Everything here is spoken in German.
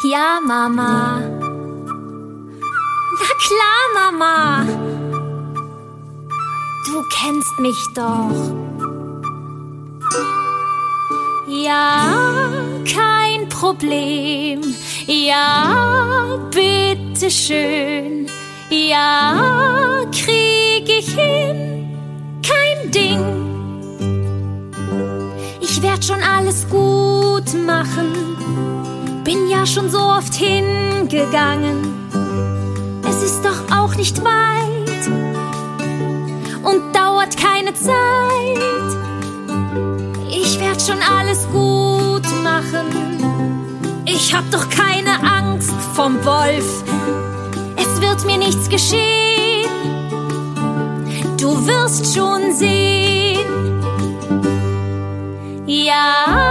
Ja, Mama. Na klar, Mama. Du kennst mich doch. Ja, kein Problem. Ja, bitteschön. Ja, krieg ich hin. Kein Ding. Ich werd schon alles gut machen. Bin ja schon so oft hingegangen. Es ist doch auch nicht weit und dauert keine Zeit. Ich werd schon alles gut machen. Ich hab doch keine Angst vom Wolf. Es wird mir nichts geschehen. Du wirst schon sehen. Ja.